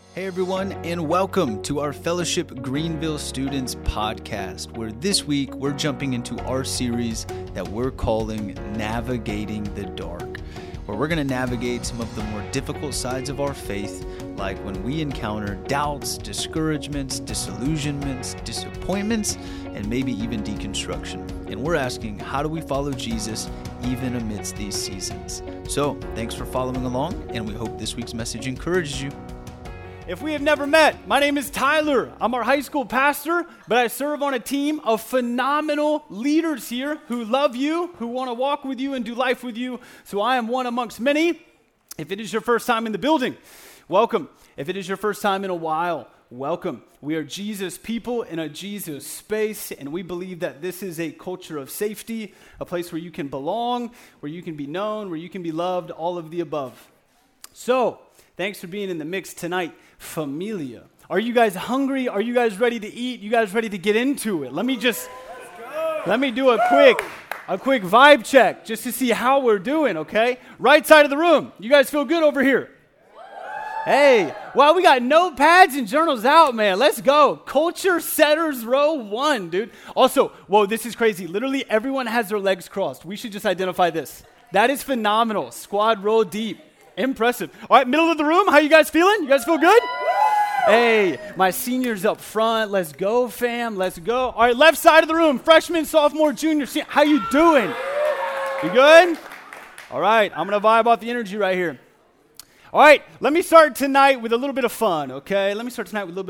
Hey everyone, and welcome to our Fellowship Greenville Students podcast, where this week we're jumping into our series that we're calling Navigating the Dark, where we're going to navigate some of the more difficult sides of our faith, like when we encounter doubts, discouragements, disillusionments, disappointments, and maybe even deconstruction. And we're asking, how do we follow Jesus even amidst these seasons? So, thanks for following along, and we hope this week's message encourages you. If we have never met, my name is Tyler. I'm our high school pastor, but I serve on a team of phenomenal leaders here who love you, who want to walk with you and do life with you. So I am one amongst many. If it is your first time in the building, welcome. If it is your first time in a while, welcome. We are Jesus people in a Jesus space, and we believe that this is a culture of safety, a place where you can belong, where you can be known, where you can be loved, all of the above. So, thanks for being in the mix tonight. Familia. Are you guys hungry? Are you guys ready to eat? You guys ready to get into it? Let me do a quick vibe check just to see how we're doing, okay? Right side of the room. You guys feel good over here? Hey, well, we got notepads and journals out, man. Let's go. Culture setters row 1, dude. Also, whoa, this is crazy. Literally everyone has their legs crossed. We should just identify this. That is phenomenal. Squad roll deep. Impressive. All right, middle of the room, how you guys feeling? You guys feel good? Hey, my seniors up front. Let's go, fam. Let's go. All right, left side of the room, freshman, sophomore, junior, senior. How you doing? You good? All right, I'm going to vibe off the energy right here. All right, let me start tonight with a little bit of fun, okay? Let's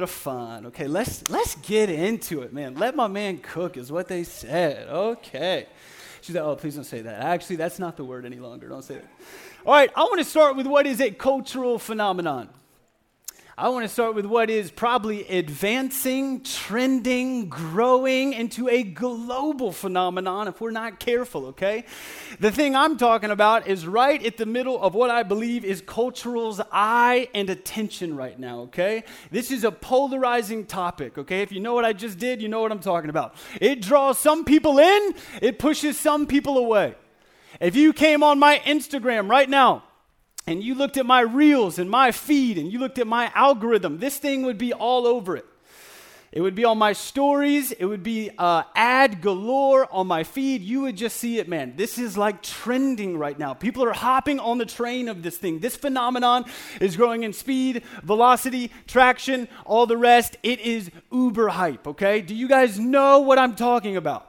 get into it, man. Let my man cook is what they said. Okay. She's like, oh, please don't say that. Actually, that's not the word any longer. Don't say that. All right, I want to start with what is a cultural phenomenon. I want to start with what is probably advancing, trending, growing into a global phenomenon if we're not careful, okay? The thing I'm talking about is right at the middle of what I believe is cultural's eye and attention right now, okay? This is a polarizing topic, okay? If you know what I just did, you know what I'm talking about. It draws some people in, it pushes some people away. If you came on my Instagram right now, and you looked at my reels and my feed, and you looked at my algorithm, this thing would be all over it. It would be on my stories. It would be ad galore on my feed. You would just see it, man. This is like trending right now. People are hopping on the train of this thing. This phenomenon is growing in speed, velocity, traction, all the rest. It is uber hype, okay? Do you guys know what I'm talking about?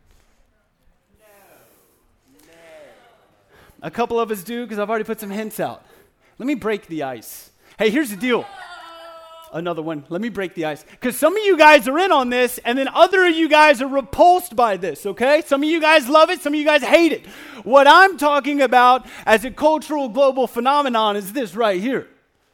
A couple of us do, because I've already put some hints out. Let me break the ice. Hey, here's the deal. Another one. Let me break the ice. Because some of you guys are in on this, and then other of you guys are repulsed by this, okay? Some of you guys love it. Some of you guys hate it. What I'm talking about as a cultural global phenomenon is this right here.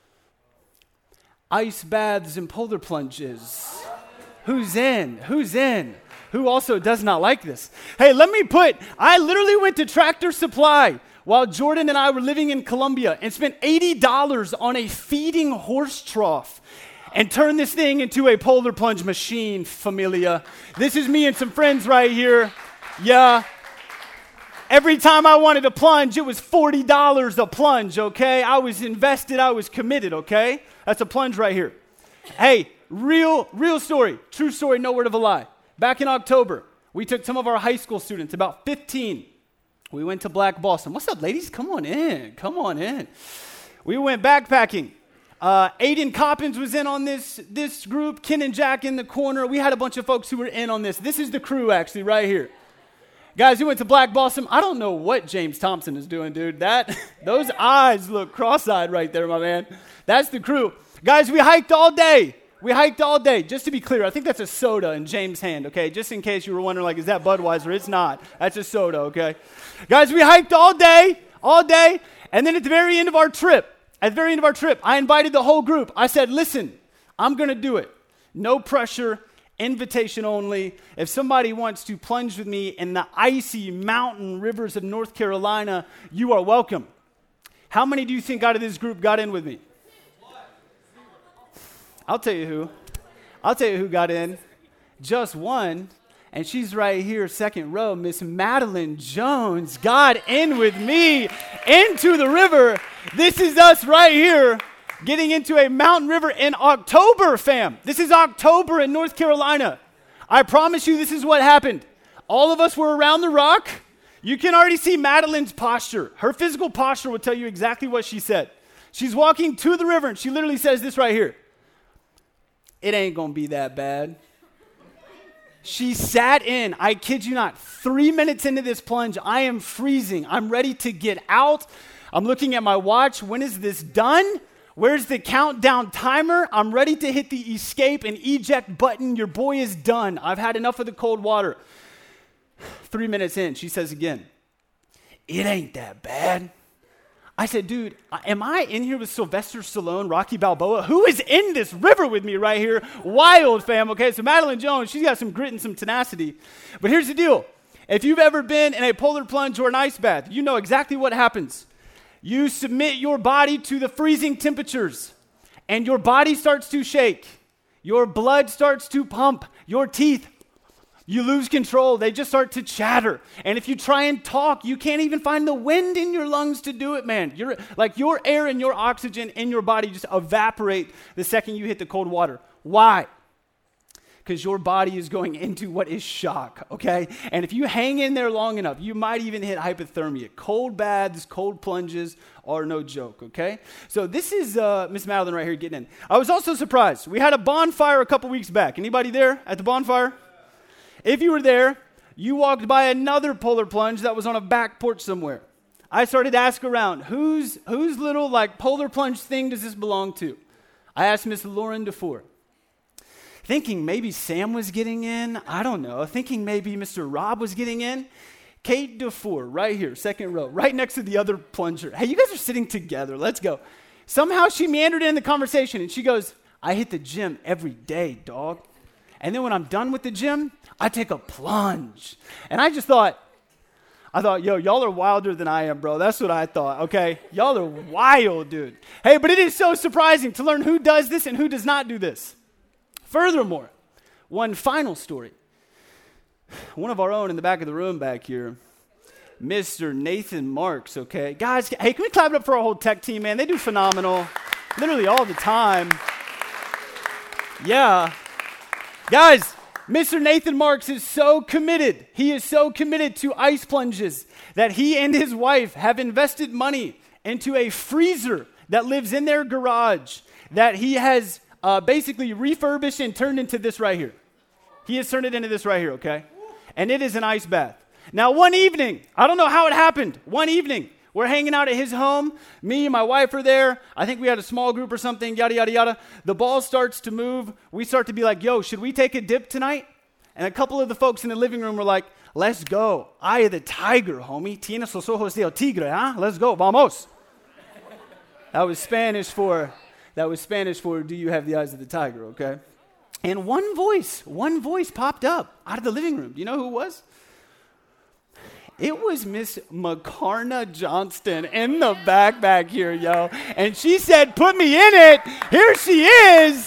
Ice baths and polar plunges. Who's in? Who's in? Who also does not like this? Hey, I literally went to Tractor Supply while Jordan and I were living in Colombia and spent $80 on a feeding horse trough and turned this thing into a polar plunge machine, familia. This is me and some friends right here. Yeah. Every time I wanted to plunge, it was $40 a plunge, okay? I was invested. I was committed, okay? That's a plunge right here. Hey, real story. True story, no word of a lie. Back in October, we took some of our high school students, about 15. We went to Black Boston. What's up, ladies? Come on in. We went backpacking. Aiden Coppins was in on this group. Ken and Jack in the corner. We had a bunch of folks who were in on this. This is the crew, actually, right here. Guys, we went to Black Boston. I don't know what James Thompson is doing, dude. Those eyes look cross-eyed right there, my man. That's the crew. Guys, we hiked all day. Just to be clear, I think that's a soda in James' hand, okay? Just in case you were wondering, like, is that Budweiser? It's not. That's a soda, okay? Guys, we hiked all day, and then at the very end of our trip, I invited the whole group. I said, listen, I'm going to do it. No pressure, invitation only. If somebody wants to plunge with me in the icy mountain rivers of North Carolina, you are welcome. How many do you think out of this group got in with me? I'll tell you who got in. Just one. And she's right here, second row, Miss Madeline Jones got in with me into the river. This is us right here. getting into a mountain river in October, fam. This is October in North Carolina. I promise you this is what happened. All of us were around the rock. You can already see Madeline's posture. Her physical posture will tell you exactly what she said. She's walking to the river, and she literally says this right here. It ain't going to be that bad. She sat in, I kid you not, 3 minutes into this plunge. I am freezing. I'm ready to get out. I'm looking at my watch. When is this done? Where's the countdown timer? I'm ready to hit the escape and eject button. Your boy is done. I've had enough of the cold water. 3 minutes in, she says again, it ain't that bad. I said, dude, am I in here with Sylvester Stallone, Rocky Balboa? Who is in this river with me right here? Wild, fam, okay? So Madeline Jones, she's got some grit and some tenacity. But here's the deal. If you've ever been in a polar plunge or an ice bath, you know exactly what happens. You submit your body to the freezing temperatures, and your body starts to shake. Your blood starts to pump. Your teeth, you lose control. They just start to chatter. And if you try and talk, you can't even find the wind in your lungs to do it, man. You're like your air and your oxygen in your body just evaporate the second you hit the cold water. Why? Because your body is going into what is shock, okay? And if you hang in there long enough, you might even hit hypothermia. Cold baths, cold plunges are no joke, okay? So this is Miss Madeline right here getting in. I was also surprised. We had a bonfire a couple weeks back. Anybody there at the bonfire? If you were there, you walked by another polar plunge that was on a back porch somewhere. I started to ask around, whose little like polar plunge thing does this belong to? I asked Miss Lauren DeFore. Thinking maybe Sam was getting in. I don't know. Thinking maybe Mr. Rob was getting in. Kate DeFore, right here, second row, right next to the other plunger. Hey, you guys are sitting together. Let's go. Somehow she meandered in the conversation, and she goes, I hit the gym every day, dog. And then when I'm done with the gym, I take a plunge. And I thought, yo, y'all are wilder than I am, bro. That's what I thought, okay? Y'all are wild, dude. Hey, but it is so surprising to learn who does this and who does not do this. Furthermore, one final story. One of our own in the back of the room back here, Mr. Nathan Marks, okay? Guys, hey, can we clap it up for our whole tech team, man? They do phenomenal, literally all the time. Yeah. Guys, Mr. Nathan Marks is so committed. He is so committed to ice plunges that he and his wife have invested money into a freezer that lives in their garage that he has basically refurbished and turned into this right here. He has turned it into this right here, okay? And it is an ice bath. Now, one evening, I don't know how it happened. One evening, we're hanging out at his home. Me and my wife are there. I think we had a small group or something, yada, yada, yada. The ball starts to move. We start to be like, yo, should we take a dip tonight? And a couple of the folks in the living room were like, let's go. Eye of the tiger, homie. Tienes los ojos del tigre, huh? Let's go, vamos. That was Spanish for, do you have the eyes of the tiger, okay? And one voice popped up out of the living room. Do you know who it was? It was Miss Macarna Johnston in the back here, yo. And she said, put me in it. Here she is.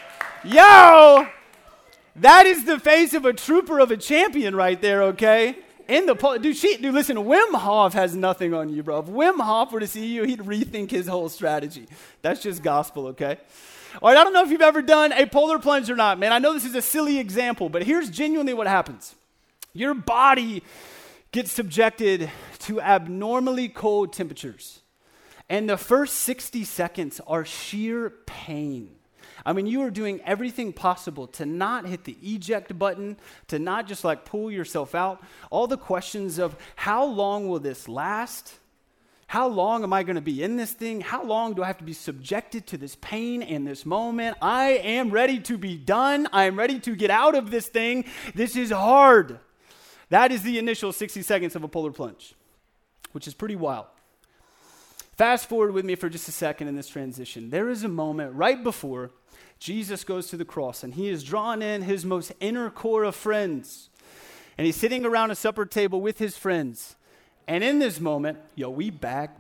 Yo, that is the face of a trooper of a champion right there, okay? Dude, listen, Wim Hof has nothing on you, bro. If Wim Hof were to see you, he'd rethink his whole strategy. That's just gospel, okay? All right, I don't know if you've ever done a polar plunge or not, man. I know this is a silly example, but here's genuinely what happens. Your body gets subjected to abnormally cold temperatures. And the first 60 seconds are sheer pain. I mean, you are doing everything possible to not hit the eject button, to not just like pull yourself out. All the questions of how long will this last? How long am I going to be in this thing? How long do I have to be subjected to this pain in this moment? I am ready to be done. I am ready to get out of this thing. This is hard. That is the initial 60 seconds of a polar plunge, which is pretty wild. Fast forward with me for just a second in this transition. There is a moment right before Jesus goes to the cross, and he is drawn in his most inner core of friends. And he's sitting around a supper table with his friends. And in this moment, we back.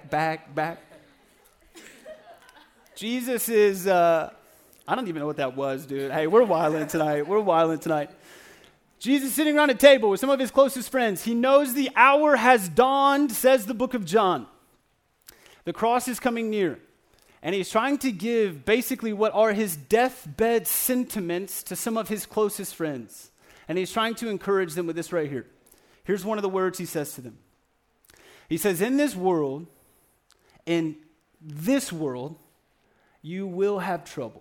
Jesus is, I don't even know what that was, dude. Hey, we're wilding tonight. Jesus sitting around a table with some of his closest friends. He knows the hour has dawned, says the book of John. The cross is coming near. And he's trying to give basically what are his deathbed sentiments to some of his closest friends. And he's trying to encourage them with this right here. Here's one of the words he says to them. He says, in this world, you will have trouble.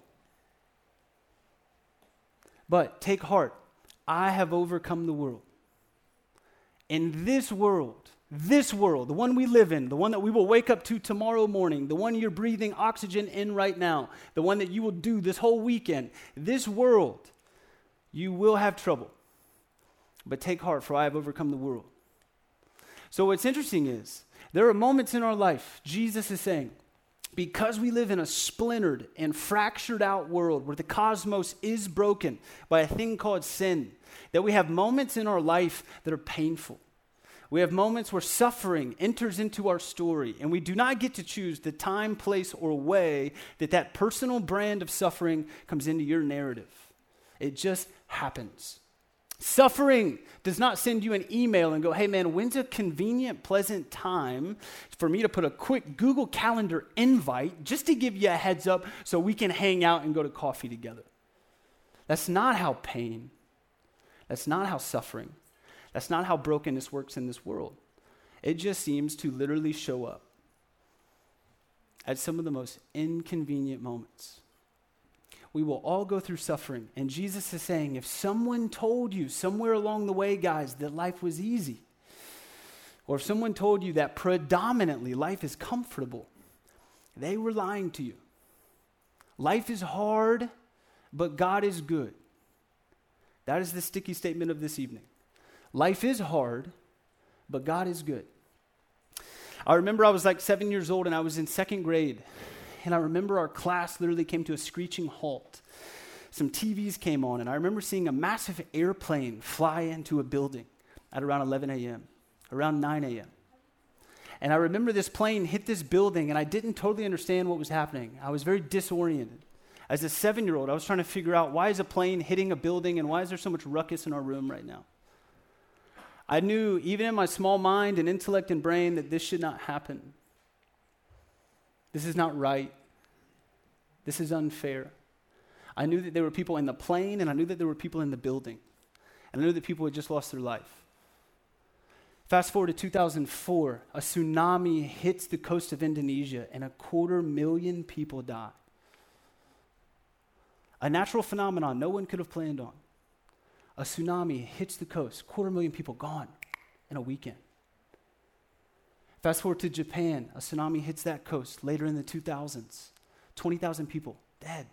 But take heart, I have overcome the world. In this world, the one we live in, the one that we will wake up to tomorrow morning, the one you're breathing oxygen in right now, the one that you will do this whole weekend, this world, you will have trouble. But take heart, for I have overcome the world. So what's interesting is, there are moments in our life, Jesus is saying, because we live in a splintered and fractured out world where the cosmos is broken by a thing called sin, that we have moments in our life that are painful. We have moments where suffering enters into our story, and we do not get to choose the time, place, or way that personal brand of suffering comes into your narrative. It just happens. Suffering does not send you an email and go, hey man, when's a convenient, pleasant time for me to put a quick Google Calendar invite just to give you a heads up so we can hang out and go to coffee together. That's not how pain, that's not how suffering, that's not how brokenness works in this world. It just seems to literally show up at some of the most inconvenient moments. We will all go through suffering. And Jesus is saying, if someone told you somewhere along the way, guys, that life was easy, or if someone told you that predominantly life is comfortable, they were lying to you. Life is hard, but God is good. That is the sticky statement of this evening. Life is hard, but God is good. I remember I was like 7 years old and I was in second grade. And I remember our class literally came to a screeching halt. Some TVs came on, and I remember seeing a massive airplane fly into a building at around 11 a.m., around 9 a.m. And I remember this plane hit this building, and I didn't totally understand what was happening. I was very disoriented. As a 7-year-old, I was trying to figure out, why is a plane hitting a building, and why is there so much ruckus in our room right now? I knew, even in my small mind and intellect and brain, that this should not happen. This is not right. This is unfair. I knew that there were people in the plane, and I knew that there were people in the building. And I knew that people had just lost their life. Fast forward to 2004, a tsunami hits the coast of Indonesia, and 250,000 people die. A natural phenomenon no one could have planned on. A tsunami hits the coast, 250,000 people gone in a weekend. Fast forward to Japan, a tsunami hits that coast later in the 2000s. 20,000 people dead.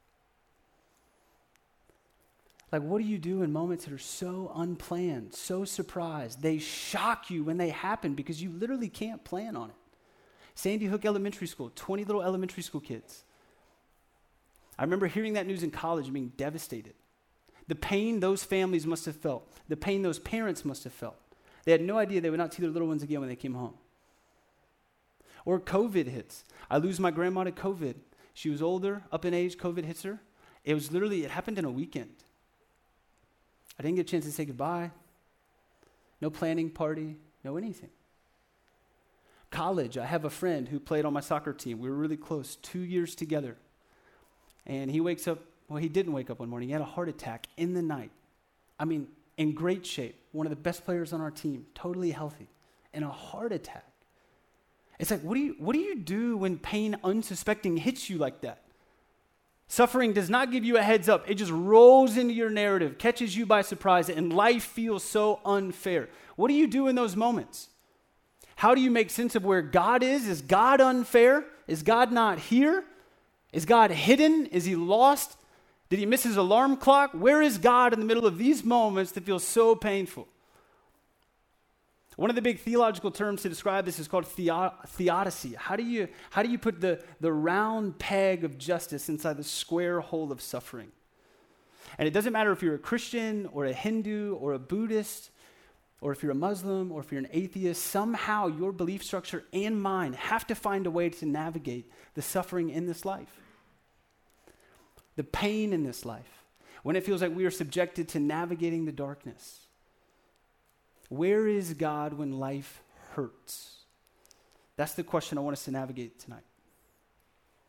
Like, what do you do in moments that are so unplanned, so surprised? They shock you when they happen because you literally can't plan on it. Sandy Hook Elementary School, 20 little elementary school kids. I remember hearing that news in college and being devastated. The pain those families must have felt, the pain those parents must have felt. They had no idea they would not see their little ones again when they came home. Or COVID hits. I lose my grandma to COVID. She was older, up in age, COVID hits her. It happened in a weekend. I didn't get a chance to say goodbye. No planning party, no anything. College, I have a friend who played on my soccer team. We were really close, 2 years together. And he didn't wake up one morning. He had a heart attack in the night. I mean, in great shape. One of the best players on our team, totally healthy. And a heart attack. It's like, what do you do when pain unsuspecting hits you like that? Suffering does not give you a heads up. It just rolls into your narrative, catches you by surprise, and life feels so unfair. What do you do in those moments? How do you make sense of where God is? Is God unfair? Is God not here? Is God hidden? Is he lost? Did he miss his alarm clock? Where is God in the middle of these moments that feel so painful? One of the big theological terms to describe this is called theodicy. How do you put the round peg of justice inside the square hole of suffering? And it doesn't matter if you're a Christian or a Hindu or a Buddhist, or if you're a Muslim or if you're an atheist, somehow your belief structure and mine have to find a way to navigate the suffering in this life. The pain in this life. When it feels like we are subjected to navigating the darkness. Where is God when life hurts? That's the question I want us to navigate tonight.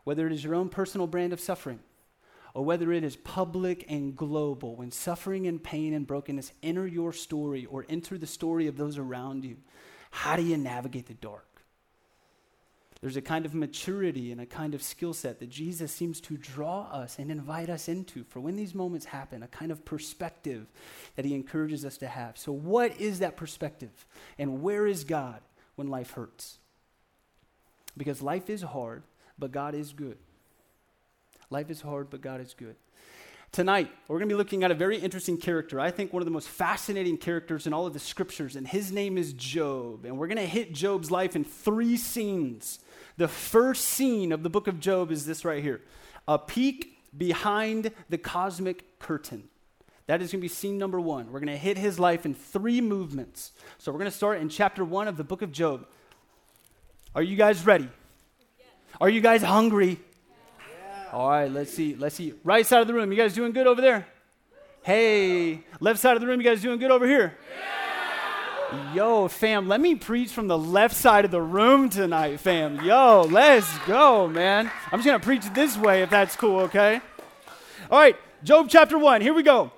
whether it is your own personal brand of suffering, or whether it is public and global, when suffering and pain and brokenness enter your story or enter the story of those around you, how do you navigate the dark? There's a kind of maturity and a kind of skill set that Jesus seems to draw us and invite us into for when these moments happen, a kind of perspective that he encourages us to have. So what is that perspective? And where is God when life hurts? Because life is hard, but God is good. Life is hard, but God is good. Tonight, we're going to be looking at a very interesting character. I think one of the most fascinating characters in all of the scriptures, and his name is Job. And we're going to hit Job's life in 3 scenes. The first scene of the book of Job is this right here. A peek behind the cosmic curtain. That is going to be scene number 1. We're going to hit his life in 3 movements. So we're going to start in chapter 1 of the book of Job. Are you guys ready? Yes. Are you guys hungry? All right, let's see. Right side of the room, you guys doing good over there? Hey, left side of the room, you guys doing good over here? Yeah. Yo, fam, let me preach from the left side of the room tonight, fam. Yo, let's go, man. I'm just going to preach this way if that's cool, okay? All right, Job chapter 1, here we go.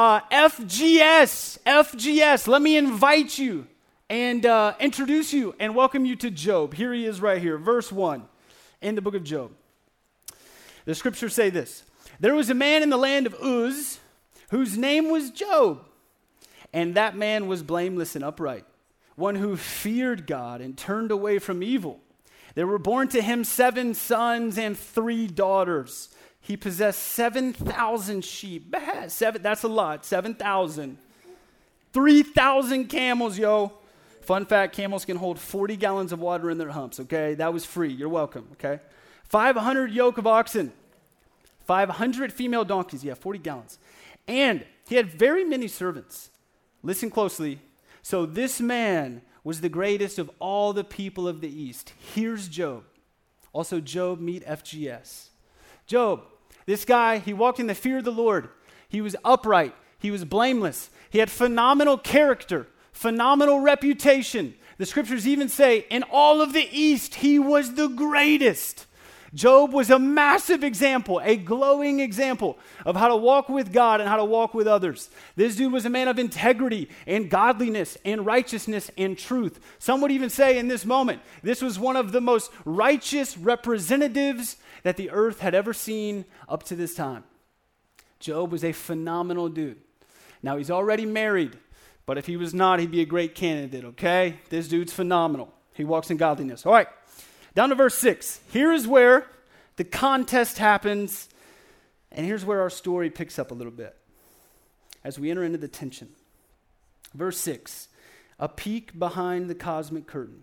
FGS, let me invite you and introduce you and welcome you to Job. Here he is right here, verse 1 in the book of Job. The scriptures say this: there was a man in the land of Uz whose name was Job, and that man was blameless and upright, one who feared God and turned away from evil. There were born to him 7 sons and 3 daughters. He possessed 7,000 sheep. That's a lot, 7,000. 3,000 camels, yo. Fun fact, camels can hold 40 gallons of water in their humps, okay? That was free. You're welcome, okay? 500 yoke of oxen, 500 female donkeys, 40 gallons. And he had very many servants. Listen closely. So this man was the greatest of all the people of the East. Here's Job. Also, Job, meet FGS. Job, this guy, he walked in the fear of the Lord. He was upright. He was blameless. He had phenomenal character, phenomenal reputation. The scriptures even say, in all of the East, he was the greatest. Job was a massive example, a glowing example of how to walk with God and how to walk with others. This dude was a man of integrity and godliness and righteousness and truth. Some would even say in this moment, this was one of the most righteous representatives that the earth had ever seen up to this time. Job was a phenomenal dude. Now, he's already married, but if he was not, he'd be a great candidate, okay? This dude's phenomenal. He walks in godliness. All right. Down to verse 6. Here is where the contest happens, and here's where our story picks up a little bit as we enter into the tension. Verse 6, a peek behind the cosmic curtain.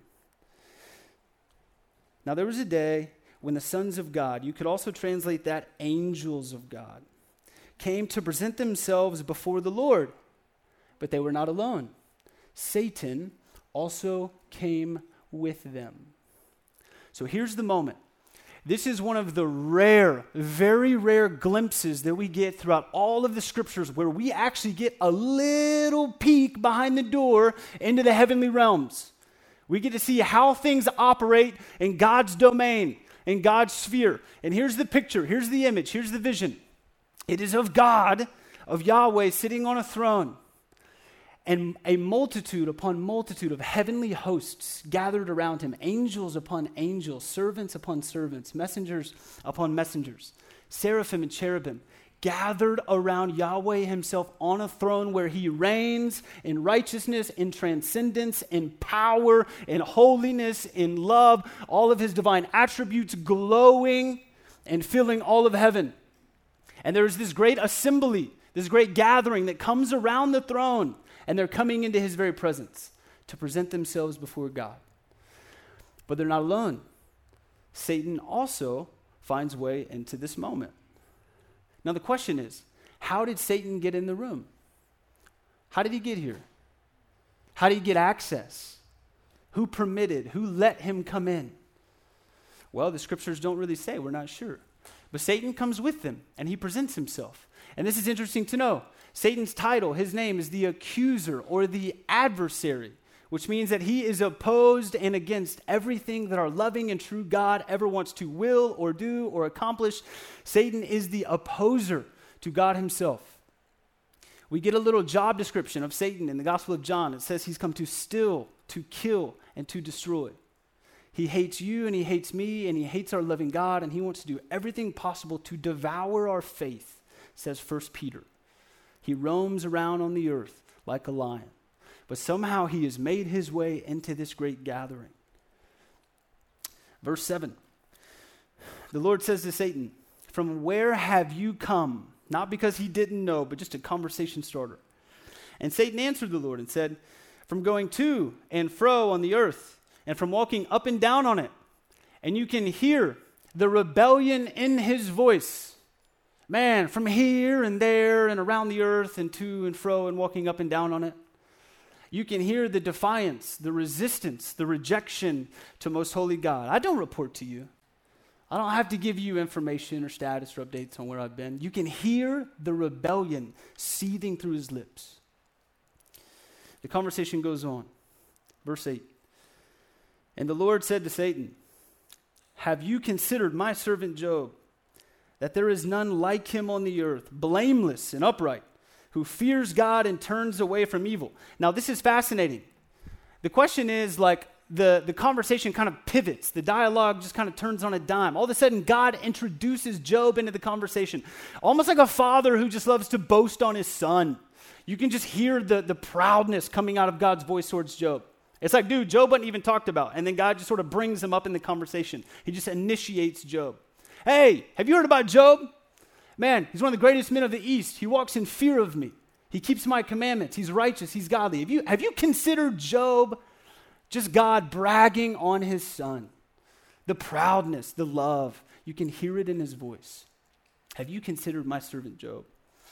Now there was a day when the sons of God, you could also translate that angels of God, came to present themselves before the Lord, but they were not alone. Satan also came with them. So here's the moment. This is one of the rare, very rare glimpses that we get throughout all of the scriptures where we actually get a little peek behind the door into the heavenly realms. We get to see how things operate in God's domain, in God's sphere. And here's the picture, here's the image, here's the vision. It is of God, of Yahweh sitting on a throne, and a multitude upon multitude of heavenly hosts gathered around him, angels upon angels, servants upon servants, messengers upon messengers, seraphim and cherubim, gathered around Yahweh himself on a throne where he reigns in righteousness, in transcendence, in power, in holiness, in love, all of his divine attributes glowing and filling all of heaven. And there is this great assembly, this great gathering that comes around the throne, and they're coming into his very presence to present themselves before God. But they're not alone. Satan also finds way into this moment. Now the question is, how did Satan get in the room? How did he get here? How did he get access? Who permitted? Who let him come in? Well, the scriptures don't really say. We're not sure. But Satan comes with them, and he presents himself. And this is interesting to know. Satan's title, his name is the accuser or the adversary, which means that he is opposed and against everything that our loving and true God ever wants to will or do or accomplish. Satan is the opposer to God himself. We get a little job description of Satan in the Gospel of John. It says he's come to steal, to kill, and to destroy. He hates you and he hates me and he hates our loving God, and he wants to do everything possible to devour our faith, says 1 Peter. He roams around on the earth like a lion, but somehow he has made his way into this great gathering. Verse 7, the Lord says to Satan, "From where have you come?" Not because he didn't know, but just a conversation starter. And Satan answered the Lord and said, "From going to and fro on the earth, and from walking up and down on it." And you can hear the rebellion in his voice. Man, from here and there and around the earth and to and fro and walking up and down on it. You can hear the defiance, the resistance, the rejection to most holy God. I don't report to you. I don't have to give you information or status or updates on where I've been. You can hear the rebellion seething through his lips. The conversation goes on. Verse 8. And the Lord said to Satan, "Have you considered my servant Job, that there is none like him on the earth, blameless and upright, who fears God and turns away from evil?" Now, this is fascinating. The question is, the conversation kind of pivots. The dialogue just kind of turns on a dime. All of a sudden, God introduces Job into the conversation, almost like a father who just loves to boast on his son. You can just hear the proudness coming out of God's voice towards Job. It's like, dude, Job wasn't even talked about. And then God just sort of brings him up in the conversation. He just initiates Job. "Hey, have you heard about Job? Man, he's one of the greatest men of the East. He walks in fear of me. He keeps my commandments. He's righteous. He's godly. Have you considered Job?" Just God bragging on his son. The proudness, the love. You can hear it in his voice. "Have you considered my servant Job?"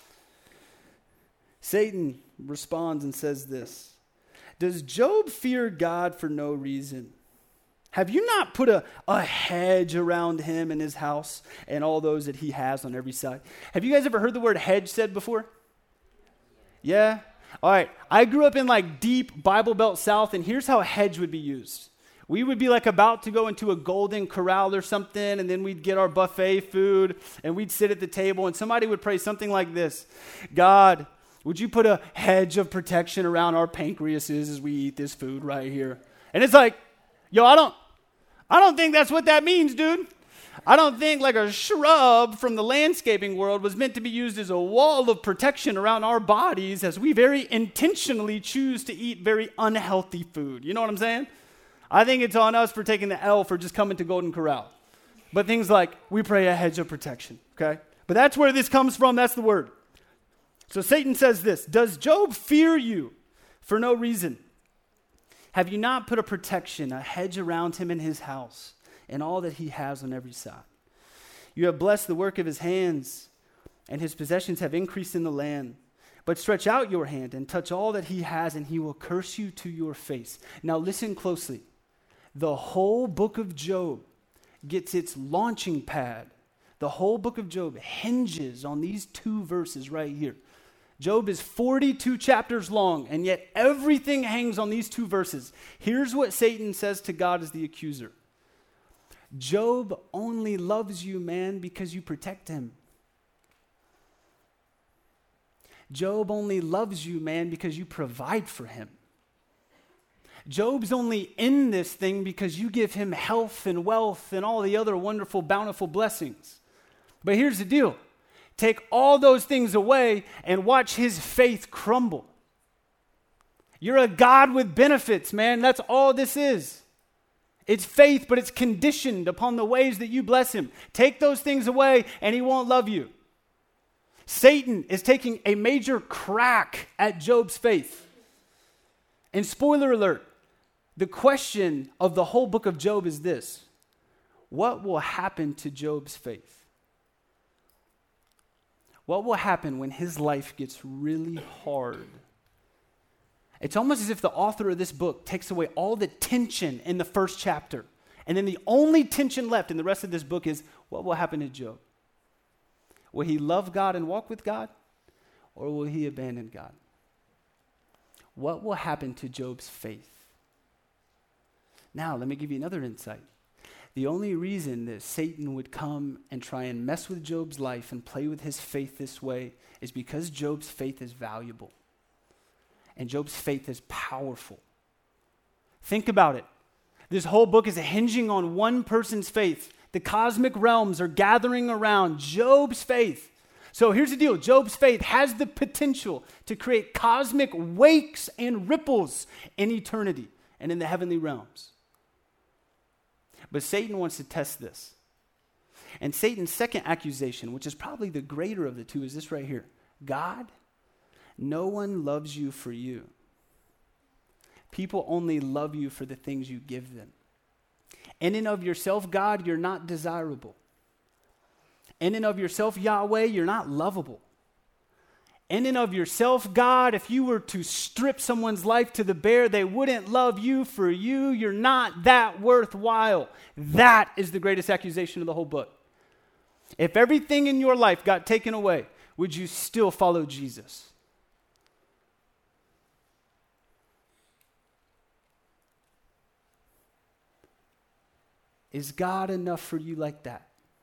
Satan responds and says this, "Does Job fear God for no reason? Have you not put a hedge around him and his house and all those that he has on every side?" Have you guys ever heard the word hedge said before? Yeah? All right. I grew up in deep Bible Belt South, and here's how a hedge would be used. We would be about to go into a golden corral or something, and then we'd get our buffet food, and we'd sit at the table, and somebody would pray something like this: "God, would you put a hedge of protection around our pancreases as we eat this food right here?" And it's like, yo, I don't think that's what that means, dude. I don't think a shrub from the landscaping world was meant to be used as a wall of protection around our bodies as we very intentionally choose to eat very unhealthy food. You know what I'm saying? I think it's on us for taking the L for just coming to Golden Corral. But things like, we pray a hedge of protection, okay? But that's where this comes from. That's the word. So Satan says this: "Does Job fear you for no reason? Have you not put a protection, a hedge around him and his house, and all that he has on every side? You have blessed the work of his hands, and his possessions have increased in the land. But stretch out your hand and touch all that he has, and he will curse you to your face." Now listen closely. The whole book of Job gets its launching pad. The whole book of Job hinges on these two verses right here. Job is 42 chapters long, and yet everything hangs on these two verses. Here's what Satan says to God as the accuser: "Job only loves you, man, because you protect him. Job only loves you, man, because you provide for him. Job's only in this thing because you give him health and wealth and all the other wonderful, bountiful blessings. But here's the deal. Take all those things away and watch his faith crumble. You're a God with benefits, man. That's all this is. It's faith, but it's conditioned upon the ways that you bless him. Take those things away and he won't love you." Satan is taking a major crack at Job's faith. And spoiler alert, the question of the whole book of Job is this: what will happen to Job's faith? What will happen when his life gets really hard? It's almost as if the author of this book takes away all the tension in the first chapter. And then the only tension left in the rest of this book is, what will happen to Job? Will he love God and walk with God? Or will he abandon God? What will happen to Job's faith? Now, let me give you another insight. The only reason that Satan would come and try and mess with Job's life and play with his faith this way is because Job's faith is valuable. And Job's faith is powerful. Think about it. This whole book is hinging on one person's faith. The cosmic realms are gathering around Job's faith. So here's the deal. Job's faith has the potential to create cosmic wakes and ripples in eternity and in the heavenly realms. But Satan wants to test this. And Satan's second accusation, which is probably the greater of the two, is this right here. God, no one loves you for you. People only love you for the things you give them. In and of yourself, God, you're not desirable. In and of yourself, Yahweh, you're not lovable. In and of yourself, God, if you were to strip someone's life to the bare, they wouldn't love you for you. You're not that worthwhile. That is the greatest accusation of the whole book. If everything in your life got taken away, would you still follow Jesus? Is God enough for you like that?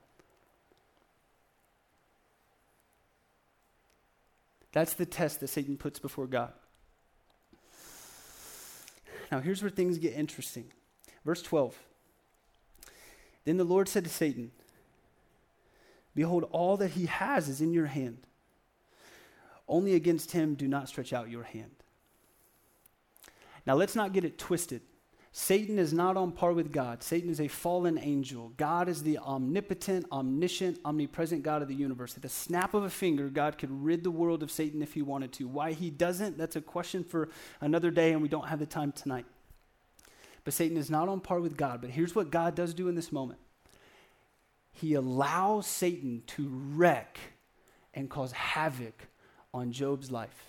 That's the test that Satan puts before God. Now, here's where things get interesting. Verse 12. Then the Lord said to Satan, behold, all that he has is in your hand. Only against him do not stretch out your hand. Now, let's not get it twisted. Satan is not on par with God. Satan is a fallen angel. God is the omnipotent, omniscient, omnipresent God of the universe. At the snap of a finger, God could rid the world of Satan if he wanted to. Why he doesn't, that's a question for another day, and we don't have the time tonight. But Satan is not on par with God. But here's what God does do in this moment. He allows Satan to wreck and cause havoc on Job's life.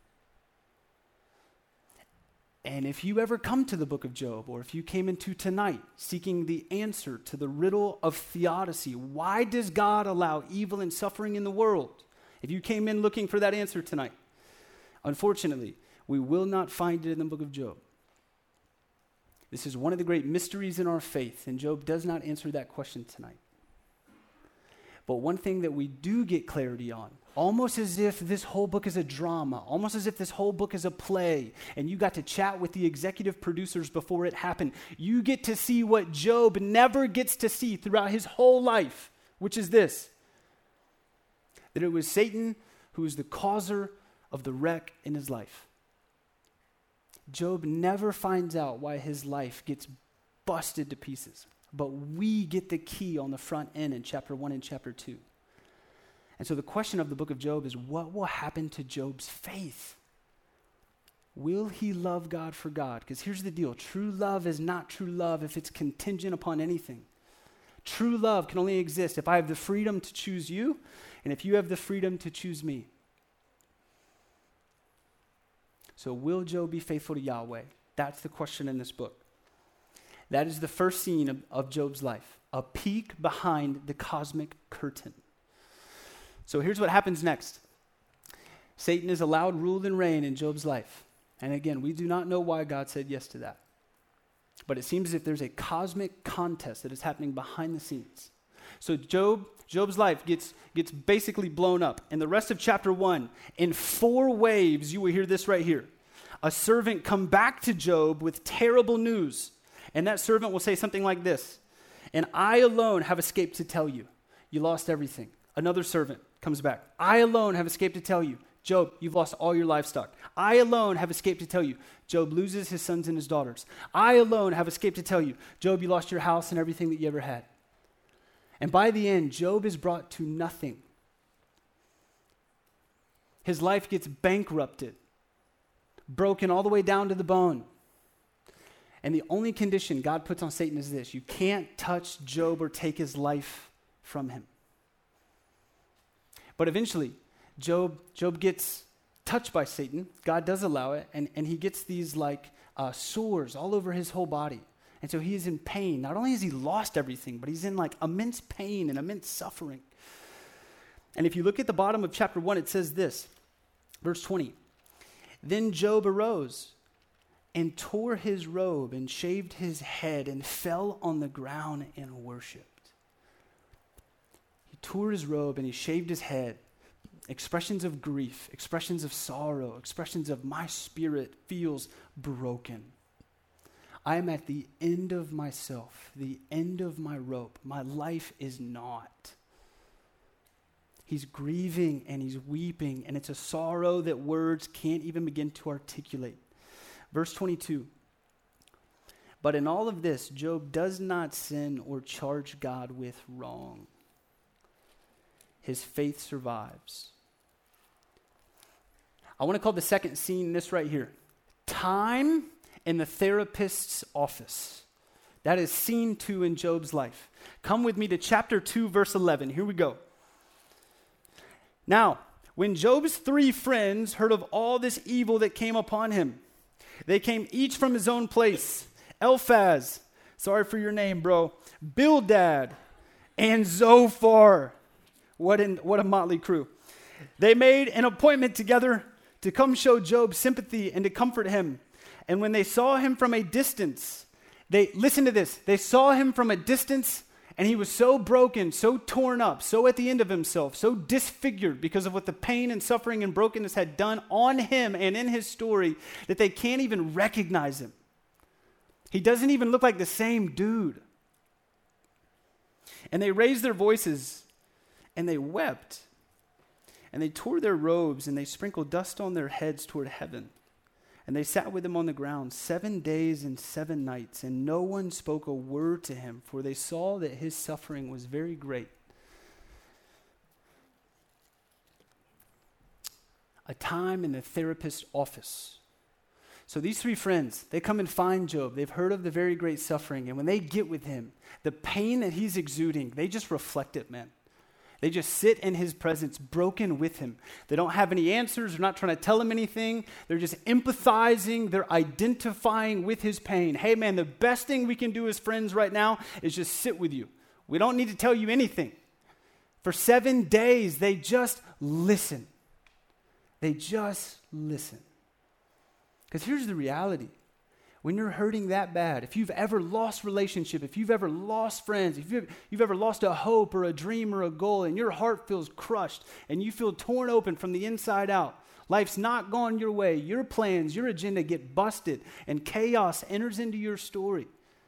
And if you ever come to the book of Job, or if you came into tonight seeking the answer to the riddle of theodicy, why does God allow evil and suffering in the world? If you came in looking for that answer tonight, unfortunately, we will not find it in the book of Job. This is one of the great mysteries in our faith, and Job does not answer that question tonight. But one thing that we do get clarity on, almost as if this whole book is a drama, almost as if this whole book is a play, and you got to chat with the executive producers before it happened, you get to see what Job never gets to see throughout his whole life, which is this, that it was Satan who was the causer of the wreck in his life. Job never finds out why his life gets busted to pieces. But we get the key on the front end in chapter 1 and chapter 2. And so the question of the book of Job is, what will happen to Job's faith? Will he love God for God? Because here's the deal. True love is not true love if it's contingent upon anything. True love can only exist if I have the freedom to choose you and if you have the freedom to choose me. So will Job be faithful to Yahweh? That's the question in this book. That is the first scene of Job's life, a peek behind the cosmic curtain. So here's what happens next. Satan is allowed rule and reign in Job's life. And again, we do not know why God said yes to that. But it seems as if there's a cosmic contest that is happening behind the scenes. So Job's life gets basically blown up. In the rest of chapter 1, in 4 waves, you will hear this right here. A servant come back to Job with terrible news. And that servant will say something like this, and I alone have escaped to tell you, you lost everything. Another servant comes back. I alone have escaped to tell you, Job, you've lost all your livestock. I alone have escaped to tell you, Job loses his sons and his daughters. I alone have escaped to tell you, Job, you lost your house and everything that you ever had. And by the end, Job is brought to nothing. His life gets bankrupted, broken all the way down to the bone. And the only condition God puts on Satan is this: you can't touch Job or take his life from him. But eventually, Job gets touched by Satan. God does allow it, and he gets these sores all over his whole body. And so he is in pain. Not only has he lost everything, but he's in immense pain and immense suffering. And if you look at the bottom of chapter 1, it says this, verse 20. Then Job arose and tore his robe and shaved his head and fell on the ground and worshiped. He tore his robe and he shaved his head. Expressions of grief, expressions of sorrow, expressions of my spirit feels broken. I am at the end of myself, the end of my rope. My life is not. He's grieving and he's weeping, and it's a sorrow that words can't even begin to articulate. Verse 22. But in all of this, Job does not sin or charge God with wrong. His faith survives. I want to call the second scene this right here. Time in the therapist's office. That is scene 2 in Job's life. Come with me to chapter 2, verse 11. Here we go. Now, when Job's 3 friends heard of all this evil that came upon him, they came each from his own place. Eliphaz, sorry for your name, bro. Bildad, and Zophar. What a motley crew. They made an appointment together to come show Job sympathy and to comfort him. And when they saw him from a distance, listen to this, they saw him from a distance, and he was so broken, so torn up, so at the end of himself, so disfigured because of what the pain and suffering and brokenness had done on him and in his story, that they can't even recognize him. He doesn't even look like the same dude. And they raised their voices, and they wept, and they tore their robes, and they sprinkled dust on their heads toward heaven. And they sat with him on the ground 7 days and 7 nights, and no one spoke a word to him, for they saw that his suffering was very great. A time in the therapist's office. So these 3 friends, they come and find Job. They've heard of the very great suffering, and when they get with him, the pain that he's exuding, they just reflect it, man. They just sit in his presence, broken with him. They don't have any answers. They're not trying to tell him anything. They're just empathizing. They're identifying with his pain. Hey, man, the best thing we can do as friends right now is just sit with you. We don't need to tell you anything. For 7 days, they just listen. They just listen. Because here's the reality. When you're hurting that bad, if you've ever lost relationship, if you've ever lost friends, if you've ever lost a hope or a dream or a goal, and your heart feels crushed and you feel torn open from the inside out, life's not gone your way, your plans, your agenda get busted, and chaos enters into your story.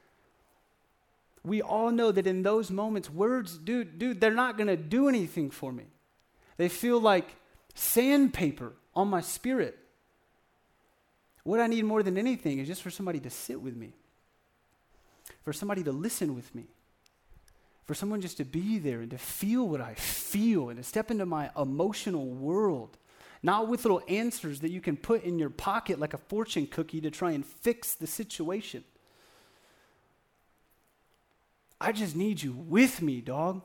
We all know that in those moments, words, dude, they're not going to do anything for me. They feel like sandpaper on my spirit. What I need more than anything is just for somebody to sit with me, for somebody to listen with me, for someone just to be there and to feel what I feel and to step into my emotional world, not with little answers that you can put in your pocket like a fortune cookie to try and fix the situation. I just need you with me, dog.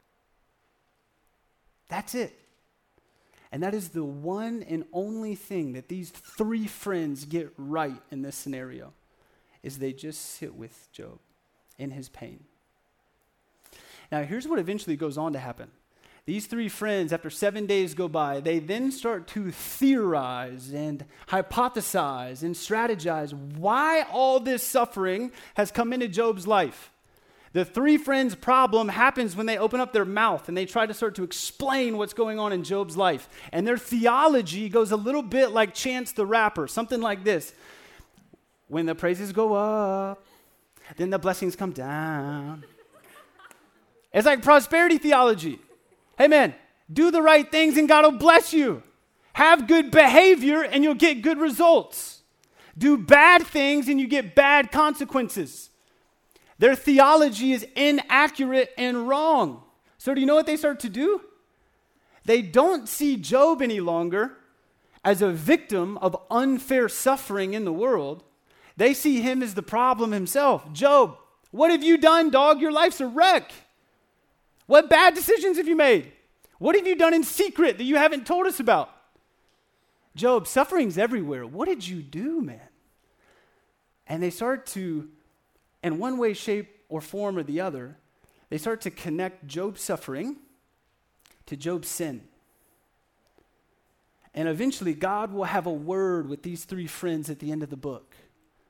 That's it. And that is the one and only thing that these 3 friends get right in this scenario, is they just sit with Job in his pain. Now, here's what eventually goes on to happen. These 3 friends, after 7 days go by, they then start to theorize and hypothesize and strategize why all this suffering has come into Job's life. The 3 friends' problem happens when they open up their mouth and they try to start to explain what's going on in Job's life. And their theology goes a little bit like Chance the Rapper, something like this. When the praises go up, then the blessings come down. It's like prosperity theology. Hey man, do the right things and God will bless you. Have good behavior and you'll get good results. Do bad things and you get bad consequences. Their theology is inaccurate and wrong. So do you know what they start to do? They don't see Job any longer as a victim of unfair suffering in the world. They see him as the problem himself. Job, what have you done, dog? Your life's a wreck. What bad decisions have you made? What have you done in secret that you haven't told us about? Job, suffering's everywhere. What did you do, man? And they start to, in one way, shape, or form or the other, they start to connect Job's suffering to Job's sin. And eventually, God will have a word with these 3 friends at the end of the book.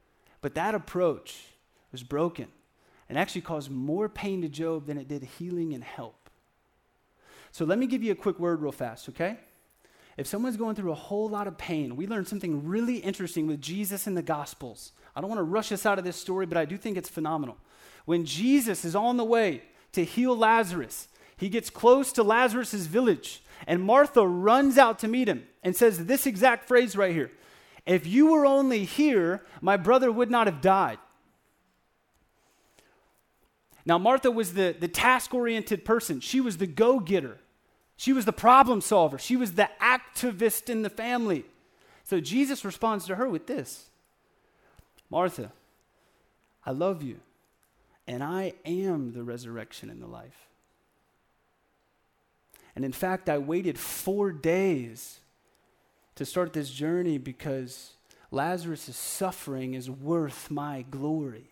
But that approach was broken and actually caused more pain to Job than it did healing and help. So let me give you a quick word real fast, okay? If someone's going through a whole lot of pain, we learned something really interesting with Jesus in the Gospels. I don't want to rush us out of this story, but I do think it's phenomenal. When Jesus is on the way to heal Lazarus, he gets close to Lazarus' village, and Martha runs out to meet him and says this exact phrase right here: "If you were only here, my brother would not have died." Now, Martha was the task-oriented person. She was the go-getter. She was the problem solver. She was the activist in the family. So Jesus responds to her with this: "Martha, I love you, and I am the resurrection and the life. And in fact, I waited 4 days to start this journey because Lazarus' suffering is worth my glory.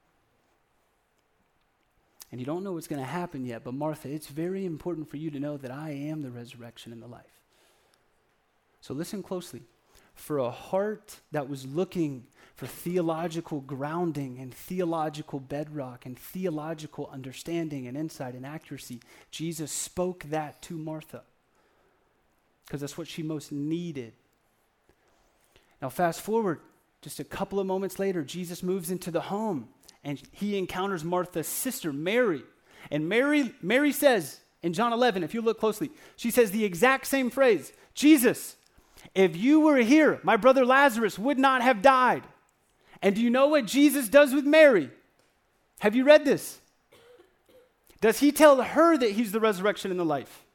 And you don't know what's going to happen yet, but Martha, it's very important for you to know that I am the resurrection and the life." So listen closely. For a heart that was looking for theological grounding and theological bedrock and theological understanding and insight and accuracy, Jesus spoke that to Martha because that's what she most needed. Now fast forward just a couple of moments later, Jesus moves into the home and he encounters Martha's sister, Mary. And Mary says in John 11, if you look closely, she says the exact same phrase: "Jesus, if you were here, my brother Lazarus would not have died." And do you know what Jesus does with Mary? Have you read this? Does he tell her that he's the resurrection and the life?